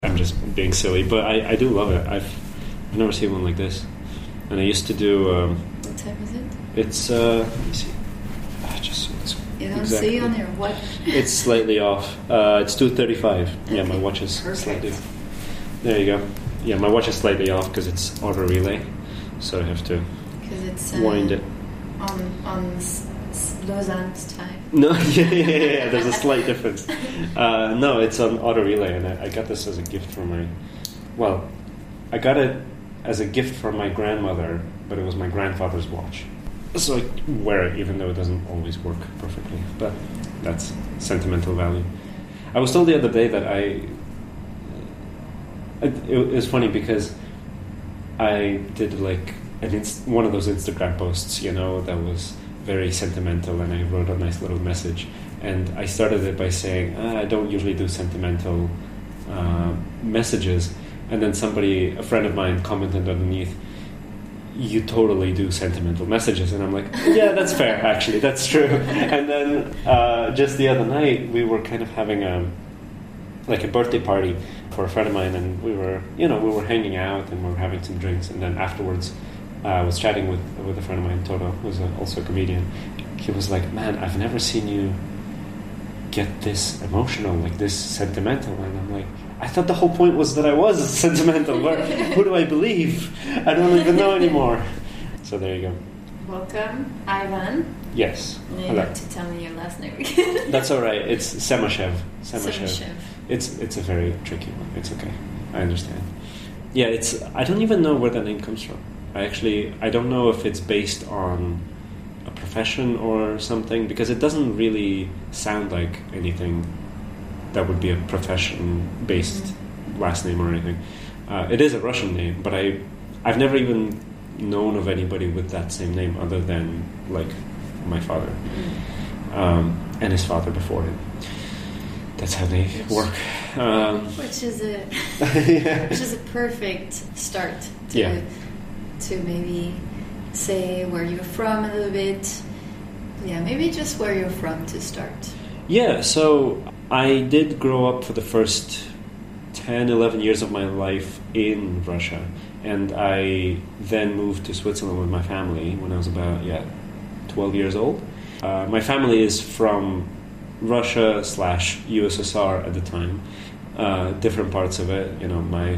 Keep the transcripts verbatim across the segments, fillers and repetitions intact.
I'm just being silly, but I, I do love it. I've, I've never seen one like this. And I used to do... Um, what time is it? It's, uh, let me see. Ah, just so it's You don't exactly. see on your watch? It's slightly off. Uh, it's two thirty-five. Okay. Yeah, my watch is Perfect. slightly... There you go. Yeah, my watch is slightly off because it's auto relay. So I have to Because it's uh, wind it. on, on S- S- Lausanne's time. No, yeah, yeah, yeah, yeah, there's a slight difference. Uh, no, it's on auto relay, and I, I got this as a gift from my... Well, I got it as a gift from my grandmother, but it was my grandfather's watch. So I wear it even though it doesn't always work perfectly. But that's sentimental value. I was told the other day that I... It, it was funny because I did like an inst- one of those Instagram posts, you know, that was very sentimental, and I wrote a nice little message. And I started it by saying, ah, I don't usually do sentimental uh, messages. And then somebody, a friend of mine, commented underneath, you totally do sentimental messages. And I'm like, yeah, that's fair, actually, that's true. And then uh, just the other night, we were kind of having a like a birthday party for a friend of mine, and we were, you know, we were hanging out and we were having some drinks. And then afterwards, uh, I was chatting with with a friend of mine, Toto, who's a, also a comedian. He was like, man, I've never seen you get this emotional, like this sentimental. And I'm like, I thought the whole point was that I was sentimental. Where, who do I believe? I don't even know anymore. So there you go. Welcome, Ivan. Yes. You Hello. have to tell me your last name again. That's all right. It's Semashev. Semashev. Semashev. It's it's a very tricky one. It's okay. I understand. Yeah, it's. I don't even know where that name comes from. I actually I don't know if it's based on a profession or something, because it doesn't really sound like anything that would be a profession-based mm-hmm. last name or anything. Uh, it is a Russian name, but I I've never even known of anybody with that same name other than like my father mm-hmm. um, and his father before him. That's how they which, work. Um, which is a yeah. which is a perfect start to yeah. to maybe say where you're from a little bit. Yeah, maybe just where you're from to start. Yeah, so I did grow up for the first ten, eleven years of my life in Russia, and I then moved to Switzerland with my family when I was about, yeah, twelve years old. Uh, my family is from Russia slash U S S R at the time, uh, different parts of it. You know, my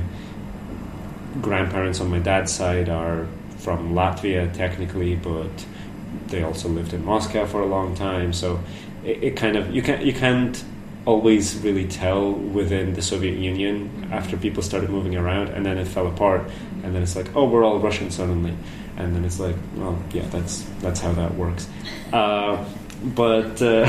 grandparents on my dad's side are from Latvia technically, but they also lived in Moscow for a long time. So it, it kind of you can't you can't always really tell within the Soviet Union mm-hmm. after people started moving around, and then it fell apart, mm-hmm. and then it's like, oh, we're all Russian suddenly, and then it's like, well, yeah, that's that's how that works. Uh, But, uh,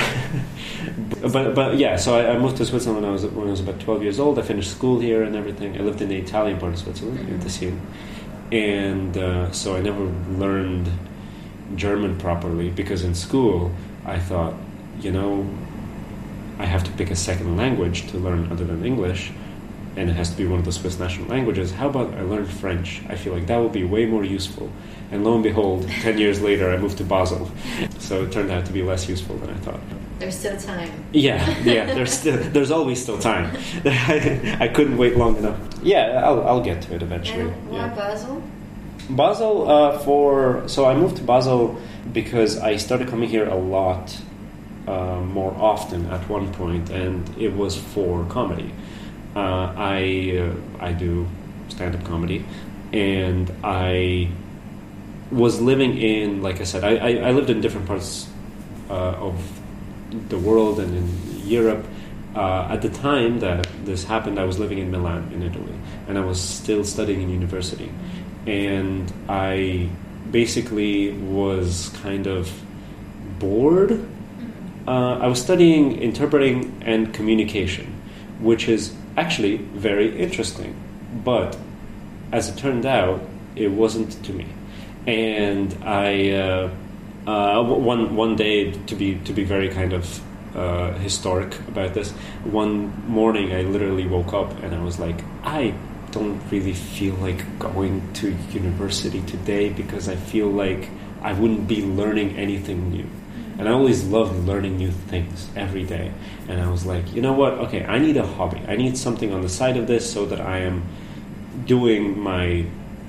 but but yeah. So I, I moved to Switzerland when I was when I was about twelve years old. I finished school here and everything. I lived in the Italian part of Switzerland, mm-hmm. in Tessin, and uh, so I never learned German properly, because in school I thought, you know, I have to pick a second language to learn other than English, and it has to be one of the Swiss national languages. How about I learn French? I feel like that would be way more useful. And lo and behold, ten years later, I moved to Basel. So it turned out to be less useful than I thought. There's still time. Yeah, yeah. There's still, there's always still time. I, I couldn't wait long enough. Yeah, I'll I'll get to it eventually. And why yeah. Basel? Basel uh, for so I moved to Basel because I started coming here a lot uh, more often at one point, and it was for comedy. Uh, I uh, I do stand-up comedy, and I was living in, like I said, I, I, I lived in different parts uh, of the world and in Europe. Uh, at the time that this happened, I was living in Milan, in Italy, and I was still studying in university. And I basically was kind of bored. Uh, I was studying interpreting and communication, which is actually very interesting, but as it turned out, it wasn't to me. And I uh, uh, one one day, to be to be very kind of uh, historic about this, one morning I literally woke up and I was like, I don't really feel like going to university today because I feel like I wouldn't be learning anything new. And I always loved learning new things every day. And I was like, you know what? Okay, I need a hobby. I need something on the side of this so that I am doing my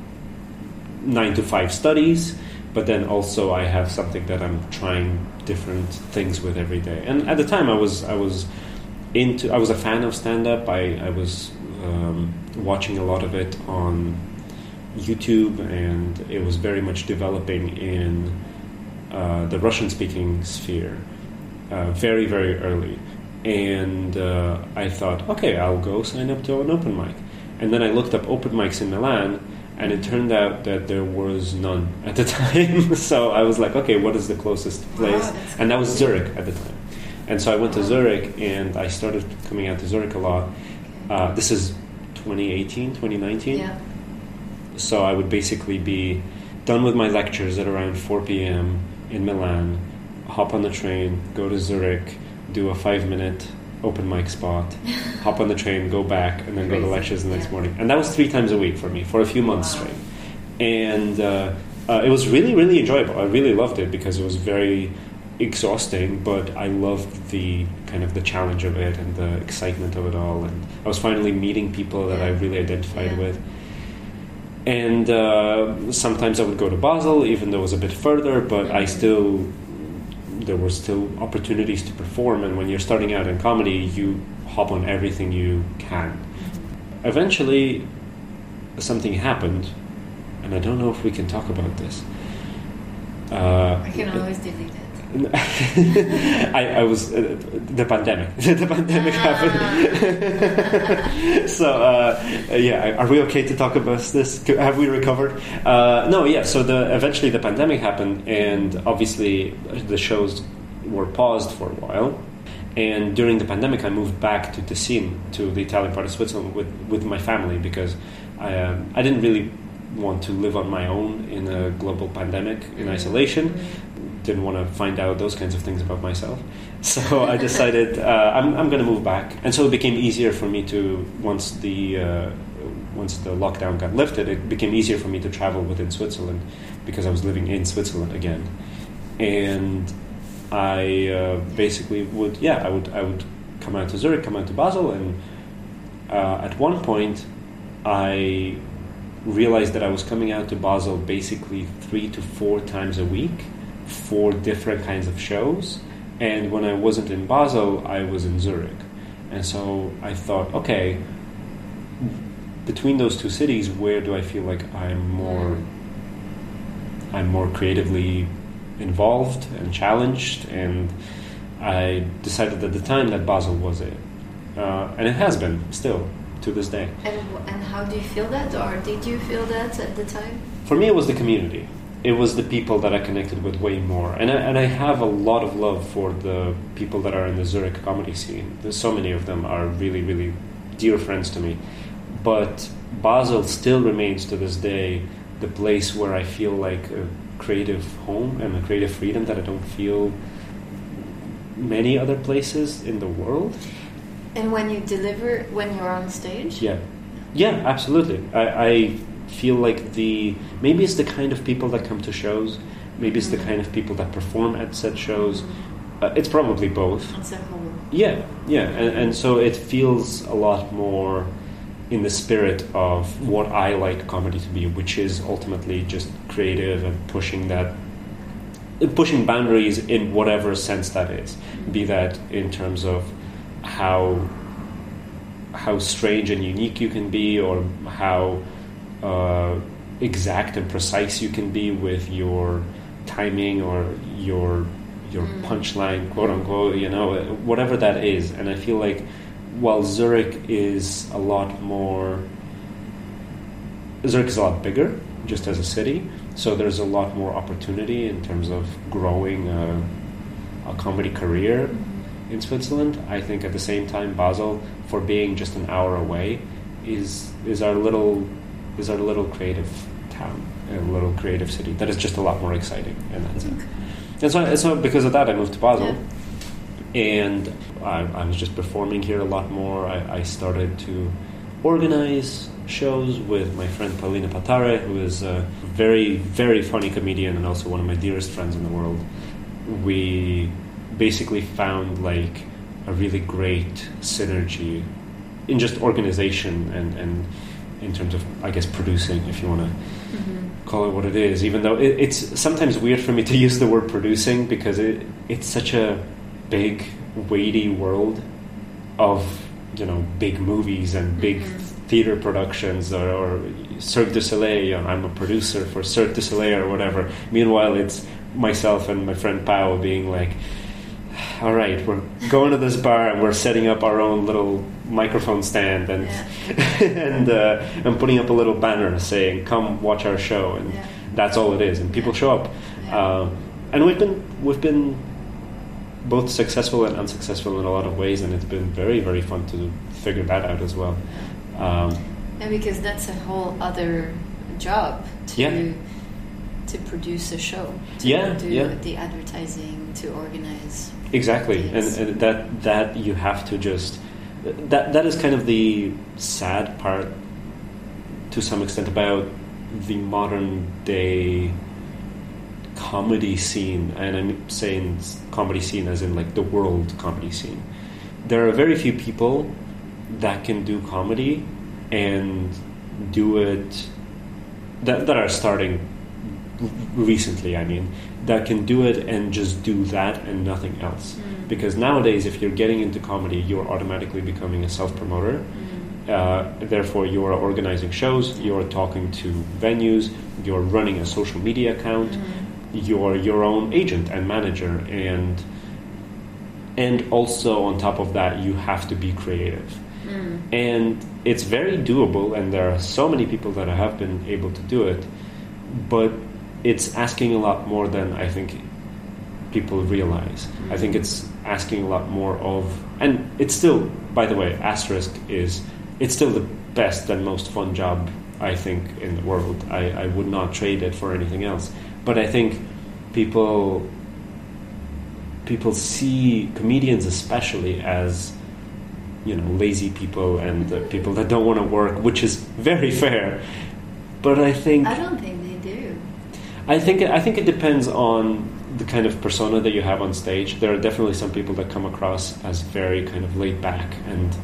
nine to five studies, but then also I have something that I'm trying different things with every day. And at the time, I was I was into I was a fan of stand-up. I, I was um, watching a lot of it on YouTube, and it was very much developing in uh, the Russian-speaking sphere uh, very, very early. And uh, I thought, okay, I'll go sign up to an open mic. And then I looked up open mics in Milan, and it turned out that there was none at the time. So I was like, okay, what is the closest place? Wow, and that was Zurich at the time. And so I went to Zurich, and I started coming out to Zurich a lot. Uh, this is twenty eighteen, twenty nineteen. Yeah. So I would basically be done with my lectures at around four p.m. in Milan, hop on the train, go to Zurich, do a five-minute open mic spot, hop on the train, go back, and then Crazy. go to lectures the next Yeah. morning. And that was three times a week for me for a few months Wow. straight. And uh, uh, it was really, really enjoyable. I really loved it because it was very exhausting, but I loved the kind of the challenge of it and the excitement of it all. And I was finally meeting people that I really identified Yeah. with. And uh, sometimes I would go to Basel, even though it was a bit further, but I still, there were still opportunities to perform. And when you're starting out in comedy, you hop on everything you can. Eventually, something happened, and I don't know if we can talk about this. Uh, I can always delete it. I, I was uh, the pandemic. the pandemic Ah. happened. So uh, yeah, are we okay to talk about this? Have we recovered? Uh, no, yeah. So the eventually the pandemic happened, and obviously the shows were paused for a while. And during the pandemic, I moved back to Ticino, to the Italian part of Switzerland, with with my family because I um, I didn't really want to live on my own in a global pandemic in isolation. Didn't want to find out those kinds of things about myself. So I decided uh, I'm, I'm going to move back. And so it became easier for me to, once the uh, once the lockdown got lifted, it became easier for me to travel within Switzerland because I was living in Switzerland again. And I uh, basically would, yeah, I would I would come out to Zurich, come out to Basel, and uh, at one point I realized that I was coming out to Basel basically three to four times a week for different kinds of shows, and when I wasn't in Basel, I was in Zurich. And so I thought, okay, between those two cities, where do I feel like I'm more I'm more creatively involved and challenged? And I decided at the time that Basel was it, uh, and it has been still to this day. And and how do you feel that, or did you feel that at the time? For me, it was the community. It was the people that I connected with way more. And I, and I have a lot of love for the people that are in the Zurich comedy scene. There's so many of them are really, really dear friends to me. But Basel still remains to this day the place where I feel like a creative home and a creative freedom that I don't feel many other places in the world. And when you deliver, when you're on stage? Yeah. Yeah, absolutely. I... I feel like the maybe it's the kind of people that come to shows, maybe it's the kind of people that perform at said shows. Uh, it's probably both. It's a whole. Yeah, yeah, and, and so it feels a lot more in the spirit of what I like comedy to be, which is ultimately just creative and pushing that, pushing boundaries in whatever sense that is, be that in terms of how how strange and unique you can be, or how Uh, exact and precise you can be with your timing or your your Mm. punchline, quote unquote, you know, whatever that is. And I feel like while Zurich is a lot more, Zurich is a lot bigger just as a city, so there's a lot more opportunity in terms of growing a, a comedy career in Switzerland. I think at the same time, Basel, for being just an hour away, is is our little is our little creative town, a little creative city that is just a lot more exciting in that sense. And so, and so because of that, I moved to Basel, yeah. and I, I was just performing here a lot more. I, I started to organize shows with my friend Paulina Patare, who is a very, very funny comedian and also one of my dearest friends in the world. we basically found like a really great synergy in just organization and, and in terms of, I guess, producing, if you want to mm-hmm. call it what it is, even though it, it's sometimes weird for me to use the word producing because it, it's such a big, weighty world of, you know, big movies and big mm-hmm. theater productions or, or Cirque du Soleil. You know, I'm a producer for Cirque du Soleil or whatever. Meanwhile, it's myself and my friend Pao being like, all right, we're going to this bar and we're setting up our own little microphone stand and yeah. and uh, and putting up a little banner saying, come watch our show, and yeah. that's all it is, and people show up. Yeah. Uh, and we've been we've been both successful and unsuccessful in a lot of ways, and it's been very, very fun to figure that out as well. Um, and because that's a whole other job to yeah. to produce a show, to yeah, do yeah. the advertising, to organize. Exactly, and, and that that you have to just that that is kind of the sad part to some extent about the modern day comedy scene, and I'm saying comedy scene as in like the world comedy scene. There are very few people that can do comedy and do it that that are starting recently, I mean, that can do it and just do that and nothing else. Mm. Because nowadays, if you're getting into comedy, you're automatically becoming a self-promoter. Mm. Uh, therefore, you are organizing shows, you're talking to venues, you're running a social media account, mm. you're your own agent and manager, and and also on top of that, you have to be creative. Mm. And it's very doable, and there are so many people that have been able to do it, but it's asking a lot more than I think people realize. Mm-hmm. I think it's asking a lot more of, and it's still, by the way, asterisk is, it's still the best and most fun job, I think, in the world. I, I would not trade it for anything else. But I think people, people see comedians especially as, you know, lazy people and uh, people that don't want to work, which is very fair. But I think... I don't think they do. I think I think it depends on the kind of persona that you have on stage. There are definitely some people that come across as very kind of laid back and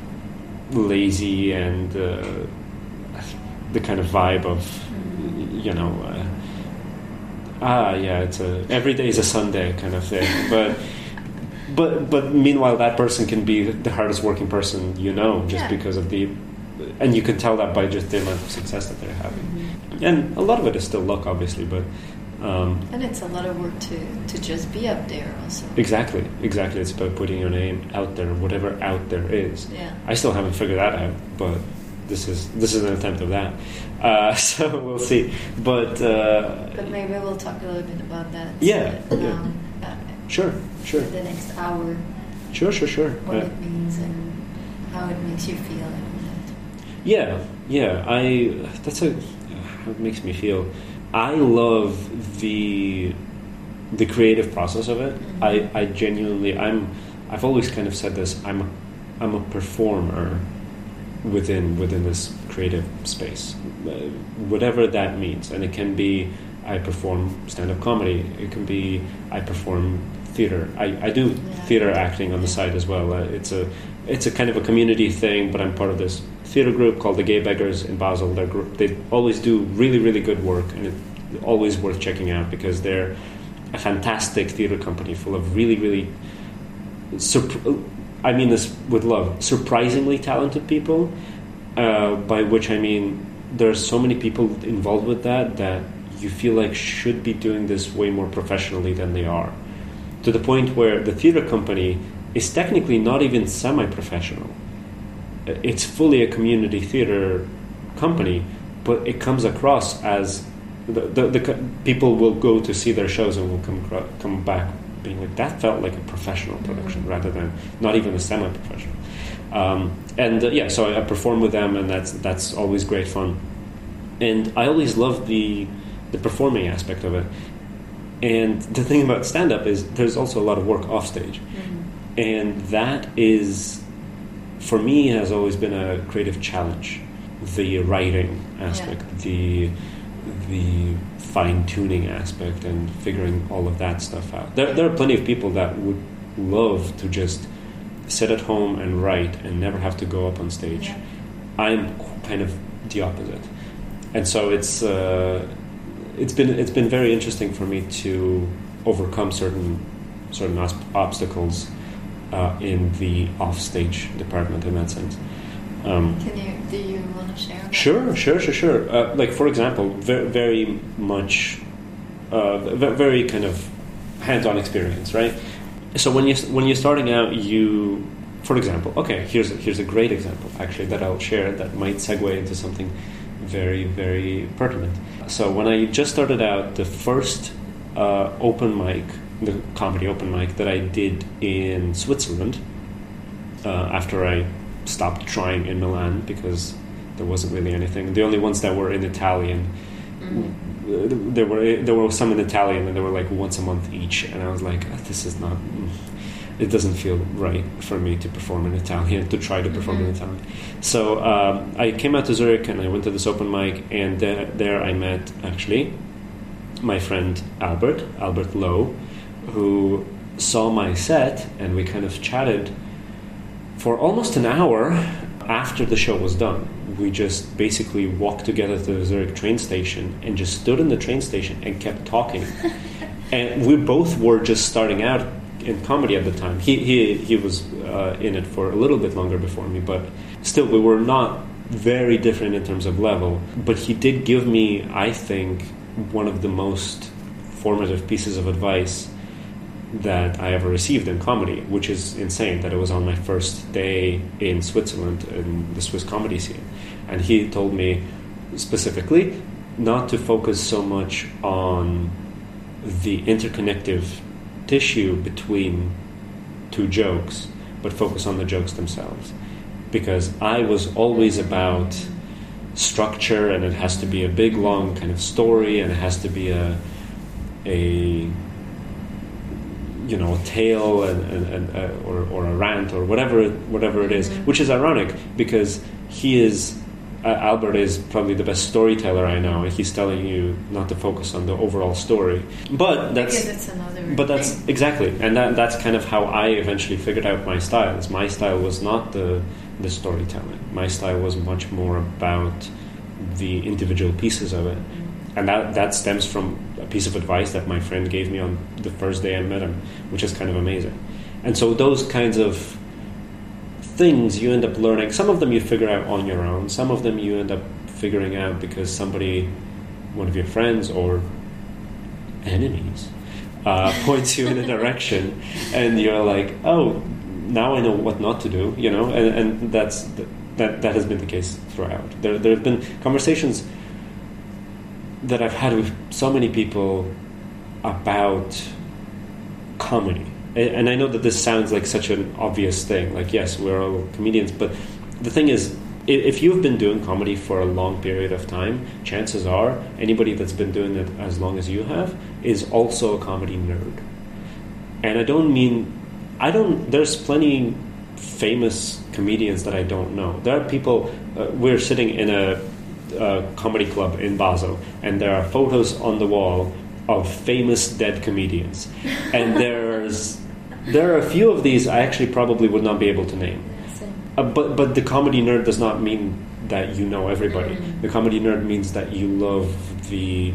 lazy, and uh, the kind of vibe of, you know, uh, ah, yeah, it's a every day is a Sunday kind of thing. But but but meanwhile, that person can be the hardest working person you know, just yeah. because of the, and you can tell that by just the amount of success that they're having. Mm-hmm. And a lot of it is still luck, obviously, but... Um, and it's a lot of work to, to just be up there also. Exactly, exactly. It's about putting your name out there, whatever out there is. Yeah. I still haven't figured that out, but this is this is an attempt of that. Uh, so we'll see. But... Uh, but maybe we'll talk a little bit about that. Yeah, um, yeah. Uh, sure, sure. The next hour. Sure, sure, sure. What uh, it means and how it makes you feel and all that. Yeah, yeah. I... That's a... How it makes me feel. I love the the creative process of it. Mm-hmm. I, I genuinely I'm I've always kind of said this. I'm a, I'm a performer within within this creative space, uh, whatever that means. And it can be I perform stand-up comedy. It can be I perform theater. I, I do yeah. theater acting on the side as well. Uh, it's a it's a kind of a community thing, but I'm part of this theater group called the Gay Beggars in Basel. They're group, they always do really, really good work, and it's always worth checking out because they're a fantastic theater company full of really, really, surp- I mean this with love, surprisingly talented people, uh, by which I mean there's so many people involved with that that you feel like should be doing this way more professionally than they are. To the point where the theater company is technically not even semi-professional. It's fully a community theater company, but it comes across as the, the, the people will go to see their shows and will come come back being like, that felt like a professional production mm-hmm. rather than not even a semi-professional. Um, and uh, yeah, so I, I perform with them, and that's that's always great fun. And I always love the the performing aspect of it. And the thing about stand-up is there's also a lot of work off stage, mm-hmm. and that is, for me, has always been a creative challenge. The writing aspect, yeah. the the fine-tuning aspect and figuring all of that stuff out. There, there are plenty of people that would love to just sit at home and write and never have to go up on stage. Yeah. I'm kind of the opposite, and so it's uh, it's been it's been very interesting for me to overcome certain certain os- obstacles uh, in the off-stage department in that sense. Um, Can you do you want to share? About Sure, this? sure, sure, sure. Uh, like for example, very, very much, uh, v- very kind of hands-on experience, right? So when you when you're starting out, you, for example, okay, here's a, here's a great example actually that I'll share that might segue into something very, very pertinent. So when I just started out, the first uh, open mic, the comedy open mic that I did in Switzerland, uh, after I stopped trying in Milan because there wasn't really anything. The only ones that were in Italian, mm. there were there were some in Italian, and they were like once a month each. And I was like, oh, this is not. It doesn't feel right for me to perform in Italian, to try to perform mm-hmm. in Italian. So um, I came out to Zurich and I went to this open mic, and there, there I met actually my friend Albert, Albert Lowe, who saw my set, and we kind of chatted for almost an hour after the show was done. We just basically walked together to the Zurich train station and just stood in the train station and kept talking. And we both were just starting out in comedy at the time. He he he was uh, in it for a little bit longer before me, but still we were not very different in terms of level. But he did give me, I think, one of the most formative pieces of advice that I ever received in comedy, which is insane that it was on my first day in Switzerland in the Swiss comedy scene. And he told me specifically not to focus so much on the interconnective tissue between two jokes, but focus on the jokes themselves. Because I was always about structure, and it has to be a big, long kind of story, and it has to be a a you know, a tale and, and, and uh, or, or a rant or whatever whatever it is, mm-hmm. which is ironic because he is uh, Albert is probably the best storyteller I know. He's telling you not to focus on the overall story, but that's, that's another but that's thing. exactly, and that that's kind of how I eventually figured out my styles. My style was not the the storytelling. My style was much more about the individual pieces of it. And that, that stems from a piece of advice that my friend gave me on the first day I met him, which is kind of amazing. And so those kinds of things you end up learning. Some of them you figure out on your own. Some of them you end up figuring out because somebody, one of your friends or enemies, uh, points you in a direction, and you're like, oh, now I know what not to do, you know? And, and that's that that has been the case throughout. There, there have been conversations that I've had with so many people about comedy. And I know that this sounds like such an obvious thing, like, yes, we're all comedians, but the thing is, if you've been doing comedy for a long period of time, chances are anybody that's been doing it as long as you have is also a comedy nerd. And I don't mean, I don't, there's plenty famous comedians that I don't know. There are people, uh, we're sitting in a Uh, comedy club in Basel, and there are photos on the wall of famous dead comedians, and there's there are a few of these I actually probably would not be able to name, uh, but but the comedy nerd does not mean that you know everybody. Mm. The comedy nerd means that you love the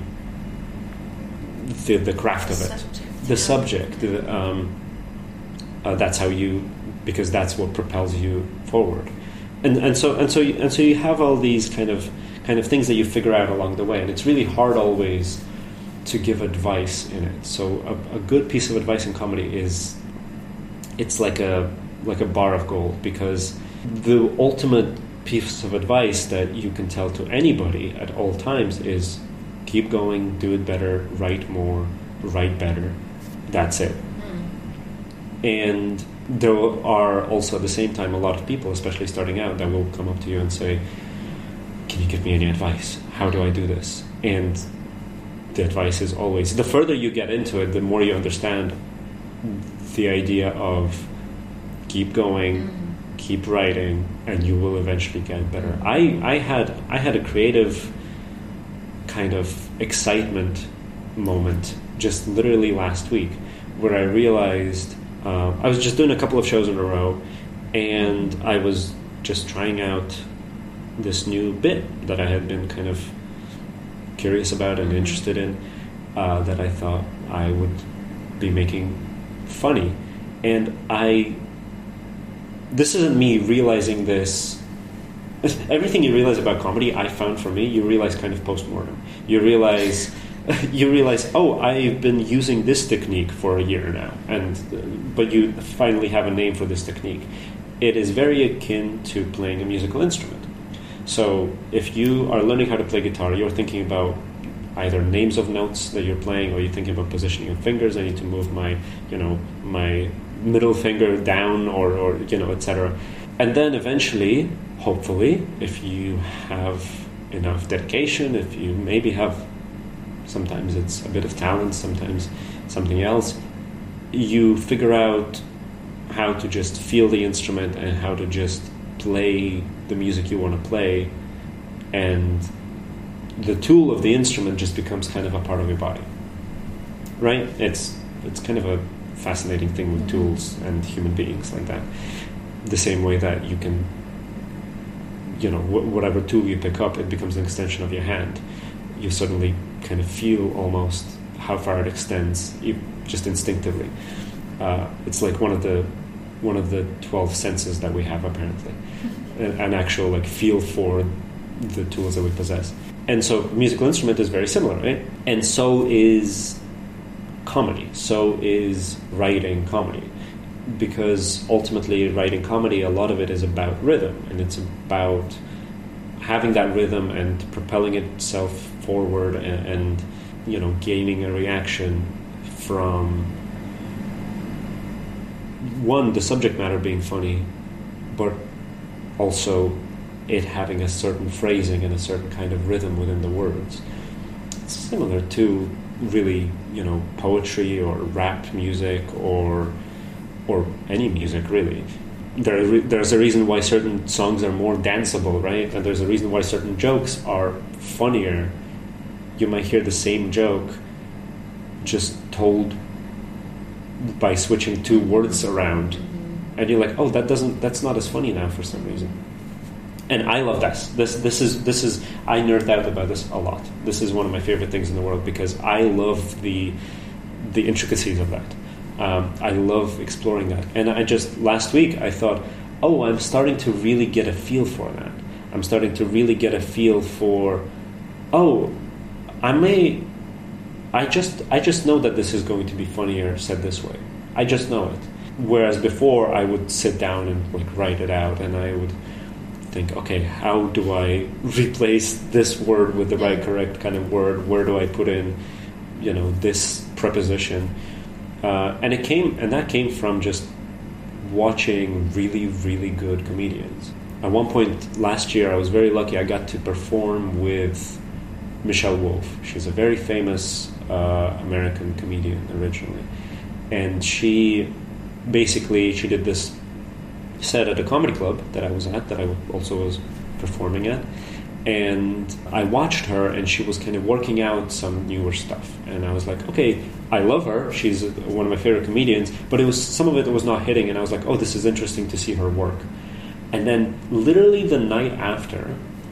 the, the craft of it, subject. the subject. The, um, uh, that's how you, because that's what propels you forward, and and so and so you, and so you have all these kind of. kind of things that you figure out along the way, and it's really hard always to give advice in it. So a, a good piece of advice in comedy is it's like a like a bar of gold, because the ultimate piece of advice that you can tell to anybody at all times is keep going, do it better, write more, write better. That's it. Mm. And there are also at the same time a lot of people, especially starting out, that will come up to you and say, can you give me any advice? How do I do this? And the advice is always, the further you get into it, the more you understand the idea of keep going, mm-hmm. keep writing, and you will eventually get better. I, I had I had a creative kind of excitement moment just literally last week, where I realized uh, I was just doing a couple of shows in a row, and I was just trying out this new bit that I had been kind of curious about and interested in, uh, that I thought I would be making funny. And I, this isn't me realizing this. Everything you realize about comedy, I found for me, you realize kind of post-mortem. You realize, you realize, oh, I've been using this technique for a year now, and but you finally have a name for this technique. It is very akin to playing a musical instrument. So if you are learning how to play guitar, you're thinking about either names of notes that you're playing, or you're thinking about positioning of fingers. I need to move my, you know, my middle finger down, or, or you know, et cetera. And then eventually, hopefully, if you have enough dedication, if you maybe have, sometimes it's a bit of talent, sometimes something else, you figure out how to just feel the instrument and how to just play the music you want to play, and the tool of the instrument just becomes kind of a part of your body, right? It's it's kind of a fascinating thing with tools and human beings like that. The same way that you can, you know, wh- whatever tool you pick up, it becomes an extension of your hand. You suddenly kind of feel almost how far it extends, you, just instinctively. Uh, it's like one of the one of the twelve senses that we have, apparently, an, an actual like feel for the tools that we possess. And so musical instrument is very similar, right? And so is comedy. So is writing comedy. Because ultimately writing comedy, a lot of it is about rhythm, and it's about having that rhythm and propelling itself forward and, and you know, gaining a reaction from, one, the subject matter being funny, but also it having a certain phrasing and a certain kind of rhythm within the words. It's similar to really, you know, poetry or rap music or or any music, really. There, there's a reason why certain songs are more danceable, right? And there's a reason why certain jokes are funnier. You might hear the same joke just told by switching two words around, and you're like, oh, that doesn't, that's not as funny now for some reason. And I love this. This, this is, this is. I nerd out about this a lot. This is one of my favorite things in the world because I love the, the intricacies of that. Um, I love exploring that. And I just, last week, I thought, oh, I'm starting to really get a feel for that. I'm starting to really get a feel for, oh, I may, I just, I just know that this is going to be funnier said this way. I just know it. Whereas before, I would sit down and like write it out, and I would think, okay, how do I replace this word with the right correct kind of word? Where do I put in, you know, this preposition? Uh, and it came, and that came from just watching really, really good comedians. At one point last year, I was very lucky. I got to perform with Michelle Wolf. She's a very famous uh, American comedian originally, and she basically she did this set at a comedy club that I was at, that I also was performing at. And I watched her, and she was kind of working out some newer stuff. And I was like, okay, I love her. She's one of my favorite comedians. But it was some of it was not hitting, and I was like, oh, this is interesting to see her work. And then literally the night after,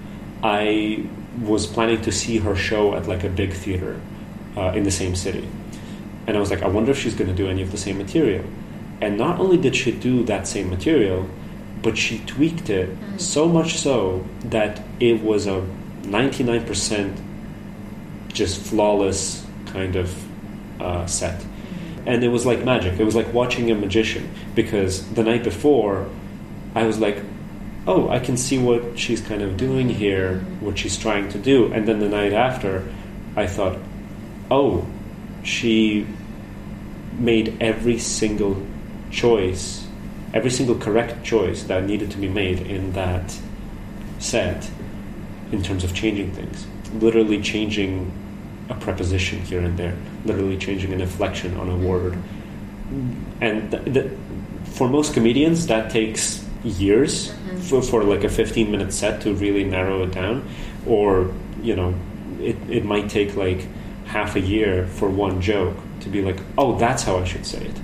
I was planning to see her show at like a big theater uh, in the same city. And I was like, I wonder if she's going to do any of the same material. And not only did she do that same material, but she tweaked it mm. so much so that it was a ninety-nine percent just flawless kind of uh, set. Mm. And it was like magic. It was like watching a magician, because the night before I was like, oh, I can see what she's kind of doing here, what she's trying to do. And then the night after, I thought, oh, she made every single choice, every single correct choice that needed to be made in that set in terms of changing things. Literally changing a preposition here and there, literally changing an inflection on a word. And th- th- for most comedians, that takes years mm-hmm. for, for like a fifteen minute set to really narrow it down, or, you know, it, it might take like half a year for one joke to be like, oh, that's how I should say it.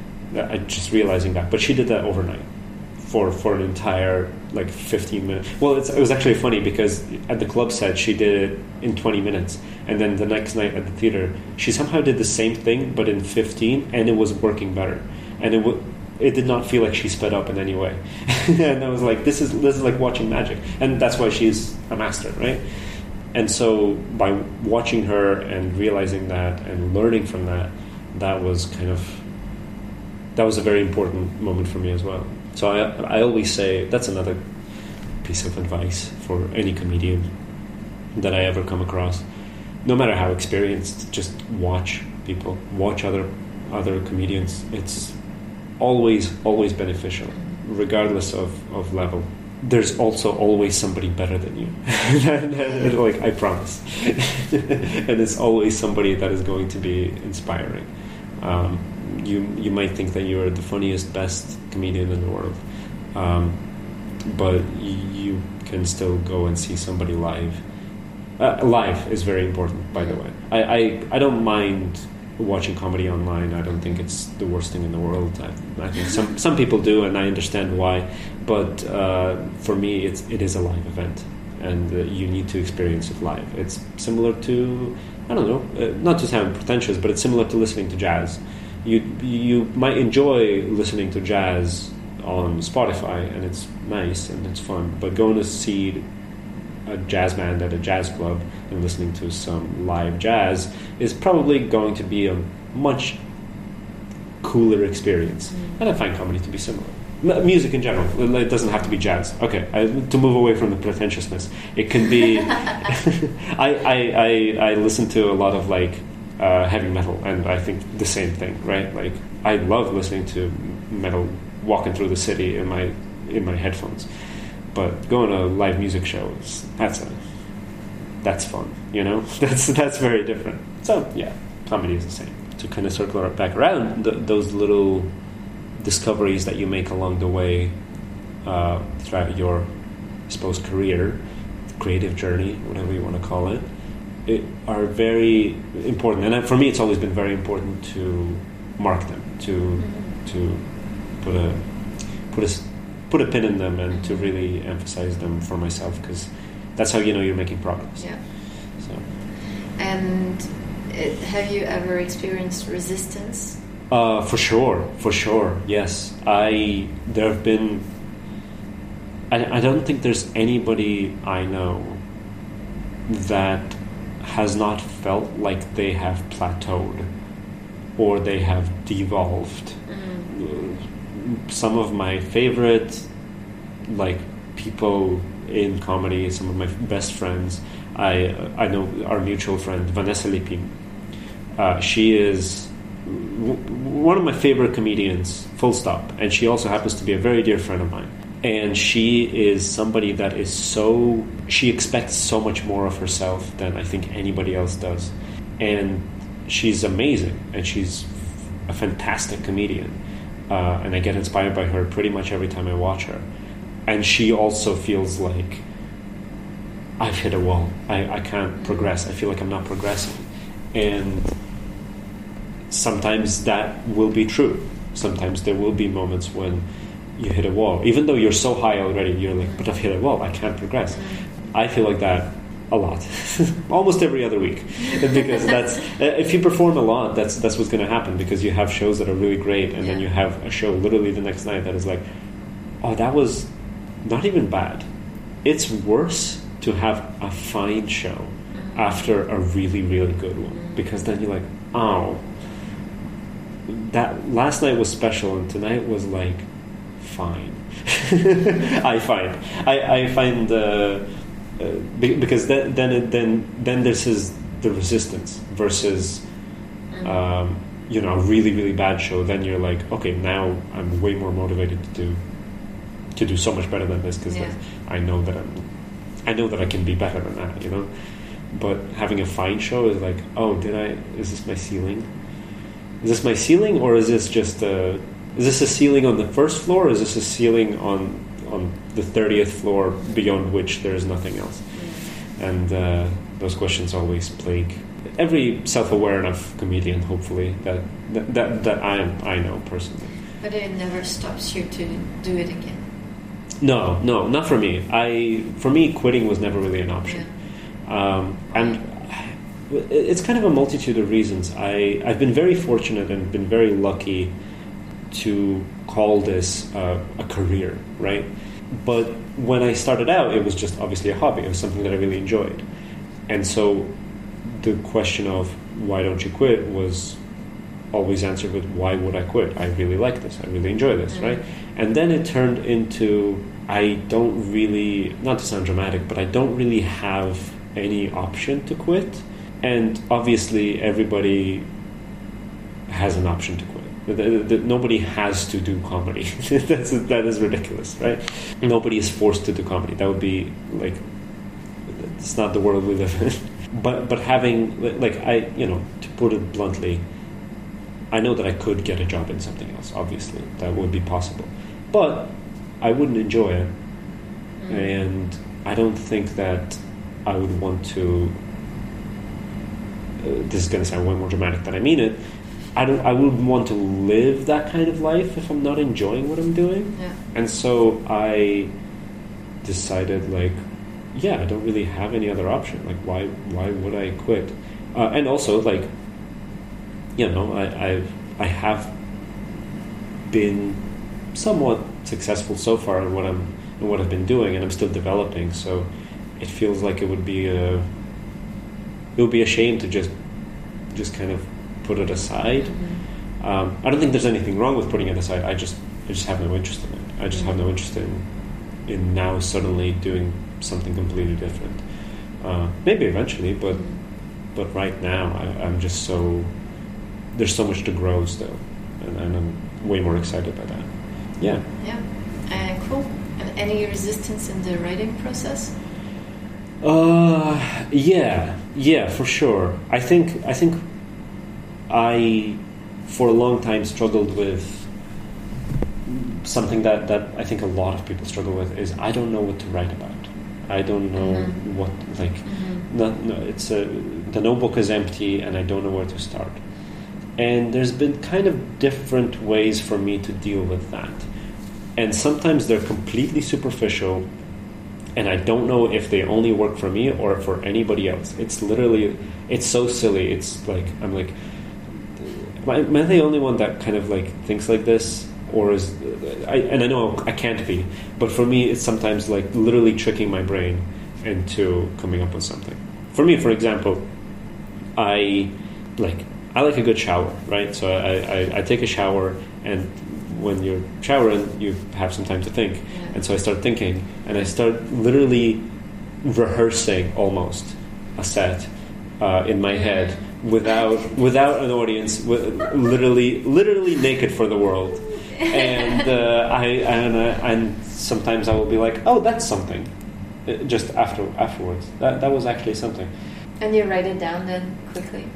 I just realizing that. But she did that overnight for, for an entire like fifteen minutes. Well, it's, it was actually funny because at the club set she did it in twenty minutes, and then the next night at the theater she somehow did the same thing but in fifteen, and it was working better. And it w- it did not feel like she sped up in any way. And I was like, this is this is like watching magic, and that's why she's a master, right? And so by watching her and realizing that and learning from that, that was kind of that was a very important moment for me as well. So I I always say that's another piece of advice for any comedian that I ever come across. No matter how experienced, just watch people, watch other other comedians. It's always always beneficial, regardless of, of level. There's also always somebody better than you. Like, I promise. And it's always somebody that is going to be inspiring. Um, you you might think that you're the funniest, best comedian in the world, um, but you can still go and see somebody live. Uh, live is very important, by the way. I, I, I don't mind watching comedy online. I don't think it's the worst thing in the world. I, I think some some people do, and I understand why. But uh, for me, it's it is a live event, and uh, you need to experience it live. It's similar to, I don't know, uh, not to sound pretentious, but it's similar to listening to jazz. You you might enjoy listening to jazz on Spotify, and it's nice and it's fun. But going to see a jazz band at a jazz club and listening to some live jazz is probably going to be a much cooler experience. Mm. And I find comedy to be similar. M- music in general, it doesn't have to be jazz. Okay, I, to move away from the pretentiousness, it can be. I, I, I I listen to a lot of like uh, heavy metal, and I think the same thing, right? Like, I love listening to metal walking through the city in my in my headphones. But going to a live music show, is, that's a, that's fun, you know? That's that's very different. So, yeah, comedy is the same. To kind of circle it back around, th- those little discoveries that you make along the way uh, throughout your, I suppose, career, creative journey, whatever you want to call it, it are very important. And for me, it's always been very important to mark them, to to put a put a put a pin in them and to really emphasize them for myself, because that's how you know you're making progress. Yeah. So. And it, have you ever experienced resistance? Uh, for sure, for sure, yes. I there have been. I, I don't think there's anybody I know that has not felt like they have plateaued or they have devolved. Mm. Some of my favorite, like, people in comedy, some of my best friends, I I know our mutual friend Vanessa Lipin. Uh, she is w- one of my favorite comedians, full stop, and she also happens to be a very dear friend of mine. And she is somebody that is so, she expects so much more of herself than I think anybody else does. And she's amazing, and she's a fantastic comedian. Uh, and I get inspired by her pretty much every time I watch her. And she also feels like I've hit a wall. I, I can't progress. I feel like I'm not progressing. And sometimes that will be true. Sometimes there will be moments when you hit a wall. Even though you're so high already, you're like, but I've hit a wall. I can't progress. I feel like that a lot, almost every other week, because that's if you perform a lot, that's that's what's going to happen, because you have shows that are really great, and yeah. then you have a show literally the next night that is like, oh, that was not even bad. It's worse to have a fine show after a really really good one, because then you're like, oh, that last night was special and tonight was like fine. I find I I find. Uh, Uh, because then then it, then then there's his, the resistance versus um, you know, a really really bad show. Then you're like, okay, now I'm way more motivated to do to do so much better than this, because yeah. I know that I'm I know that I can be better than that, you know. But having a fine show is like, oh, did I? Is this my ceiling? Is this my ceiling, or is this just a? Is this a ceiling on the first floor, or is this a ceiling on on the thirtieth floor beyond which there is nothing else? and uh, those questions always plague every self-aware enough comedian, hopefully, that that that, that I I know personally. But it never stops you to do it again. No, no, not for me. I for me, quitting was never really an option, yeah. um, and it's kind of a multitude of reasons. I I've been very fortunate and been very lucky to call this uh, a career, right? But when I started out, it was just obviously a hobby. It was something that I really enjoyed, and so the question of why don't you quit was always answered with why would I quit? I really like this. I really enjoy this, mm-hmm. right? And then it turned into I don't really, not to sound dramatic, but I don't really have any option to quit. And obviously everybody has an option to quit. The, the, the, nobody has to do comedy. That's, that is ridiculous, right? Nobody is forced to do comedy. That would be like, it's not the world we live in. But but having, like, I, you know, to put it bluntly, I know that I could get a job in something else, obviously. That would be possible. But I wouldn't enjoy it. Mm. And I don't think that I would want to, uh, this is going to sound way more dramatic than I mean it, I don't. I wouldn't want to live that kind of life if I'm not enjoying what I'm doing. Yeah. And so I decided, like, yeah, I don't really have any other option. Like, why? Why would I quit? Uh, and also, like, you know, I I've, I have been somewhat successful so far in what I'm in what I've been doing, and I'm still developing. So it feels like it would be a it would be a shame to just just kind of put it aside. Mm-hmm. Um, I don't think there's anything wrong with putting it aside. I just I just have no interest in it. I just have no interest in in now suddenly doing something completely different. Uh, maybe eventually, but but right now I, I'm just so there's so much to grow still, and, and I'm way more excited by that. Yeah. Yeah. Uh, cool. And any resistance in the writing process? Uh, yeah, yeah, for sure. I think I think. I, for a long time, struggled with something that, that I think a lot of people struggle with is I don't know what to write about. I don't know mm-hmm. what, like, mm-hmm. not, no, it's a, the notebook is empty and I don't know where to start. And there's been kind of different ways for me to deal with that. And sometimes they're completely superficial and I don't know if they only work for me or for anybody else. It's literally, it's so silly. It's like, I'm like, Am I the only one that kind of like thinks like this, or is I, and I know I can't be, but for me it's sometimes like literally tricking my brain into coming up with something. For me, for example, I like I like a good shower, right? So I, I, I take a shower, and when you're showering, you have some time to think, yeah. And so I start thinking, and I start literally rehearsing almost a set uh, in my head. Without without an audience, with, literally literally naked for the world, and uh, I and, uh, and sometimes I will be like, oh, that's something, just after afterwards. That that was actually something. And you write it down then quickly.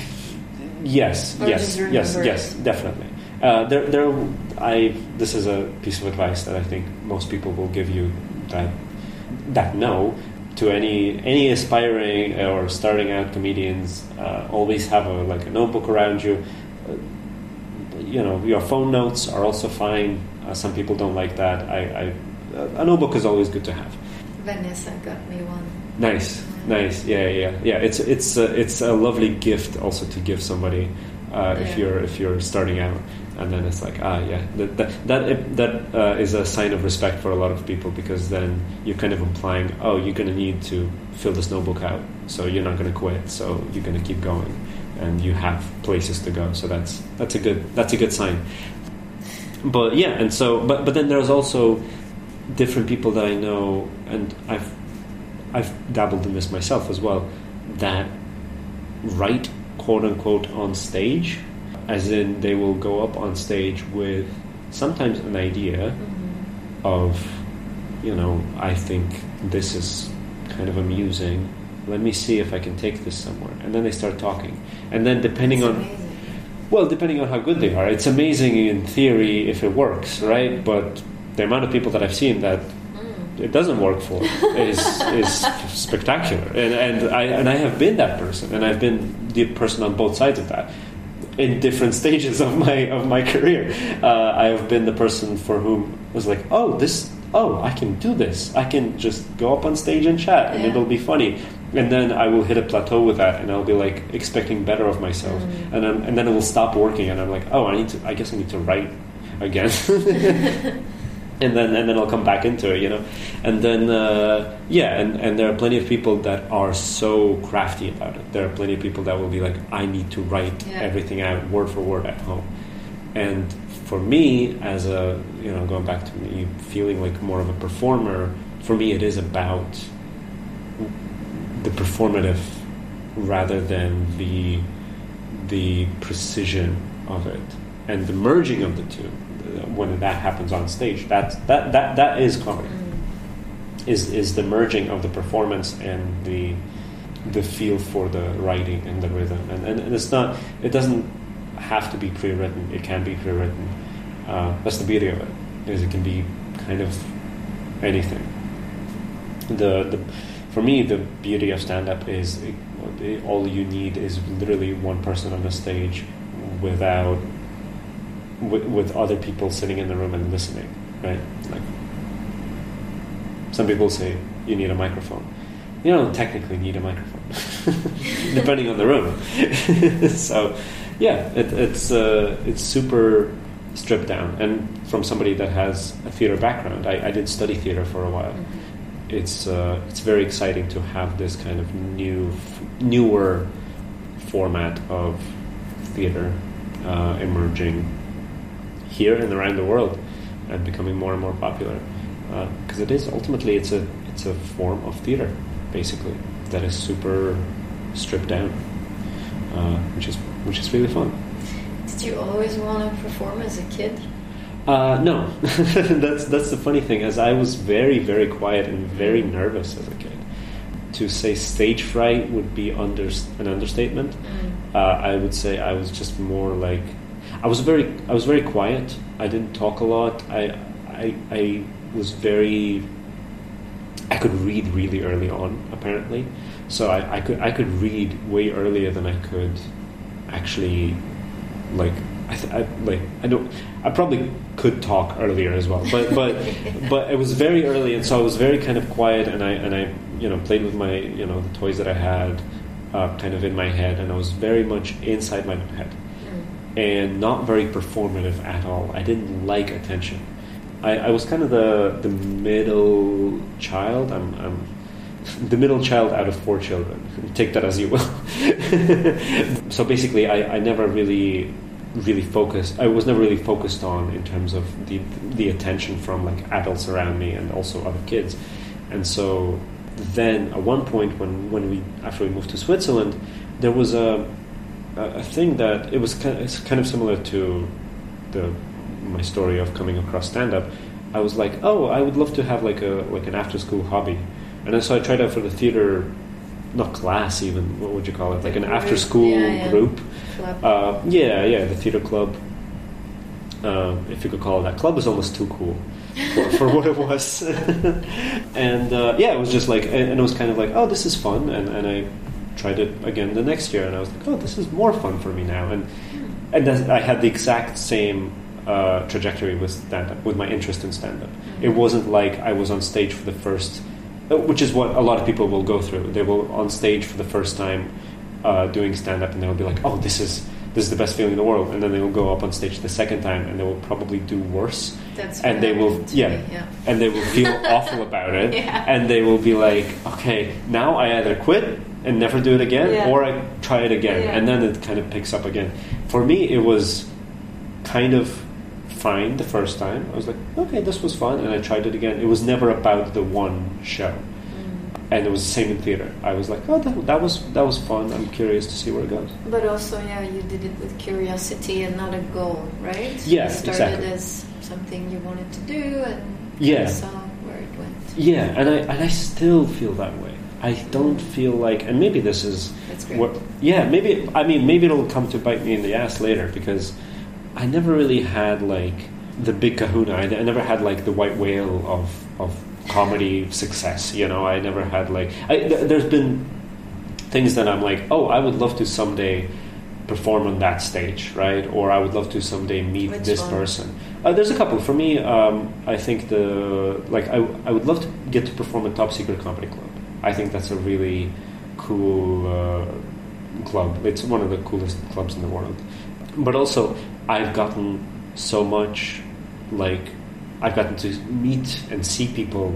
yes, or yes, yes, it? yes, definitely. Uh, there, there. I. This is a piece of advice that I think most people will give you that that know. To any any aspiring or starting out comedians, uh, always have a like a notebook around you. Uh, you know, your phone notes are also fine. Uh, some people don't like that. I, I uh, a notebook is always good to have. Vanessa got me one. Nice, nice. Yeah, yeah, yeah. It's it's a, it's a lovely gift also to give somebody uh, if yeah. you're if you're starting out. And then it's like, ah, yeah, that that that, that uh, is a sign of respect for a lot of people, because then you're kind of implying, oh, you're going to need to fill this notebook out, so you're not going to quit, so you're going to keep going, and you have places to go. So that's that's a good that's a good sign. But yeah, and so but but then there's also different people that I know, and I've I've dabbled in this myself as well, that write quote unquote on stage. As in, they will go up on stage with sometimes an idea mm-hmm. of, you know, I think this is kind of amusing. Let me see if I can take this somewhere. And then they start talking. And then depending That's on... amazing. Well, depending on how good they are. It's amazing in theory if it works, right? But the amount of people that I've seen that mm. it doesn't work for is is spectacular. And and I and I have been that person, and I've been the person on both sides of that in different stages of my of my career. Uh, I have been the person for whom was like, oh, this, oh, I can do this. I can just go up on stage and chat, and yeah. it'll be funny. And then I will hit a plateau with that, and I'll be like expecting better of myself, mm. and then, and then it will stop working, and I'm like, oh, I need to. I guess I need to write again, and then and then I'll come back into it, you know. And then uh, yeah, and, and there are plenty of people that are so crafty about it. There are plenty of people that will be like, I need to write yeah. everything out word for word at home. And for me, as a you know, going back to me feeling like more of a performer, for me it is about the performative rather than the the precision of it, and the merging of the two when that happens on stage. That that that that is comedy. Mm. Is is the merging of the performance and the the feel for the writing and the rhythm, and and, and it's not. It doesn't have to be pre-written. It can be pre-written. Uh, that's the beauty of it. Is it can be kind of anything. The the. For me, the beauty of stand-up is it, all you need is literally one person on the stage without with, with other people sitting in the room and listening, right? Like some people say you need a microphone. You don't technically need a microphone, depending on the room. So, yeah, it, it's uh, it's super stripped down. And from somebody that has a theater background, I, I did study theater for a while. Mm-hmm. It's uh, it's very exciting to have this kind of new, f- newer format of theater uh, emerging here and around the world and becoming more and more popular. Because uh, it is ultimately it's a it's a form of theater, basically, that is super stripped down, uh, which is which is really fun. Did you always want to perform as a kid? Uh, no, that's that's the funny thing. As I was very, very quiet and very nervous as a kid. To say stage fright would be under an understatement. Mm. Uh, I would say I was just more like I was very I was very quiet. I didn't talk a lot. I I, I was very I could read really early on, apparently. So I, I could I could read way earlier than I could actually like. I, th- I like I don't I probably could talk earlier as well, but but but it was very early, and so I was very kind of quiet, and I and I you know played with my you know the toys that I had, uh, kind of in my head, and I was very much inside my head, mm. and not very performative at all. I didn't like attention. I, I was kind of the the middle child. I'm, I'm the middle child out of four children. Take that as you will. So basically, I, I never really. really focused I was never really focused on in terms of the the attention from like adults around me and also other kids. And so then at one point when, when we after we moved to Switzerland, there was a a thing that it was kind of, it's kind of similar to the my story of coming across stand-up. I was like, oh, I would love to have like a like an after school hobby. And then so I tried out for the theater, not class even, what would you call it? Like an after school yeah, yeah. group. Uh, yeah, yeah, the theater club. Uh, if you could call it that. Club is almost too cool for, for what it was. And uh, yeah, it was just like, and, and it was kind of like, oh, this is fun. And, and I tried it again the next year, and I was like, oh, this is more fun for me now. And and I had the exact same uh, trajectory with stand-up, with my interest in stand-up. Mm-hmm. It wasn't like I was on stage for the first, which is what a lot of people will go through. They will on stage for the first time. Uh, doing stand-up, and they'll be like, oh, this is this is the best feeling in the world, and then they will go up on stage the second time, and they will probably do worse. That's and they will, yeah, me, yeah, and they will feel awful about it, yeah. And they will be like, okay, now I either quit and never do it again, yeah. or I try it again, yeah. and then it kind of picks up again. For me, it was kind of fine the first time. I was like, okay, this was fun, and I tried it again. It was never about the one show. And it was the same in theater. I was like, oh, that, that was that was fun. I'm curious to see where it goes. But also, yeah, you did it with curiosity and not a goal, right? Yeah, you started exactly. as something you wanted to do, and yeah. you saw where it went. Yeah, and I and I still feel that way. I don't feel like, and maybe this is, That's great. What, yeah, maybe I mean maybe it'll come to bite me in the ass later, because I never really had like the big kahuna. I, I never had like the white whale of of comedy success. You know, I never had like I, th- there's been things that I'm like, oh, I would love to someday perform on that stage, right? Or I would love to someday meet Which this one? person. Uh, there's a couple. For me, um, I think the like I I would love to get to perform at Top Secret Comedy Club. I think that's a really cool uh, club. It's one of the coolest clubs in the world. But also, I've gotten so much, like, I've gotten to meet and see people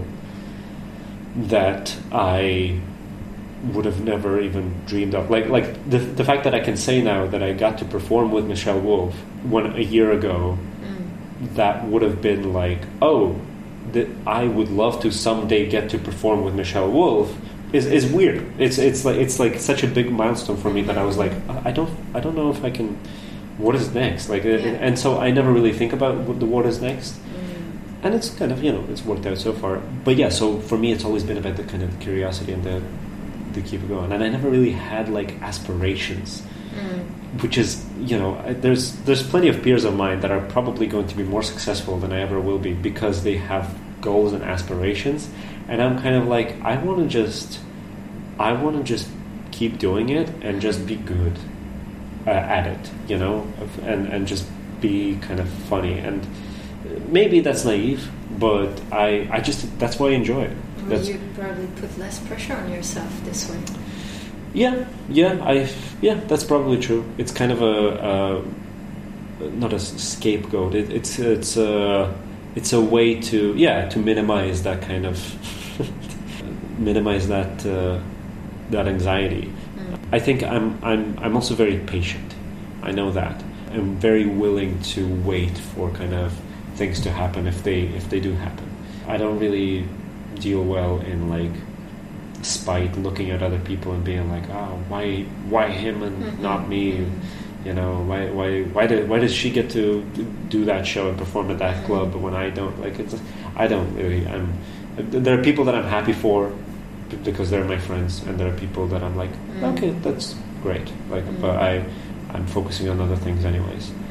that I would have never even dreamed of. Like, like the the fact that I can say now that I got to perform with Michelle Wolf when a year ago, mm. that would have been like, oh, that I would love to someday get to perform with Michelle Wolf. Is, is weird. It's it's like it's like such a big milestone for me that I was like, I don't I don't know if I can. What is next? Like, yeah. And so I never really think about what the what is next. Mm. And it's kind of, you know, it's worked out so far. But yeah, so for me, it's always been about the kind of curiosity and the to keep it going. And I never really had like aspirations, mm. which is, you know, there's there's plenty of peers of mine that are probably going to be more successful than I ever will be because they have goals and aspirations. And I'm kind of like, I want to just, I want to just keep doing it and just be good uh, at it, you know, and, and just be kind of funny. And maybe that's naive, but I, I just, that's why I enjoy it. Well, that's, you probably put less pressure on yourself this way. Yeah, yeah, I, yeah, that's probably true. It's kind of a, a not a scapegoat. It, it's, it's a, it's a way to, yeah, to minimize that kind of, minimize that, uh, that anxiety. Mm. I think I'm, I'm, I'm also very patient. I know that. I'm very willing to wait for kind of things to happen if they, if they do happen. I don't really deal well in like spite, looking at other people and being like, oh, why, why him and mm-hmm. not me? You know, why, why, why did, why does she get to do that show and perform at that club, but when I don't? Like, it's, I don't really. I'm. There are people that I'm happy for because they're my friends, and there are people that I'm like, mm. okay, that's great. Like, mm. but I, I'm focusing on other things anyways.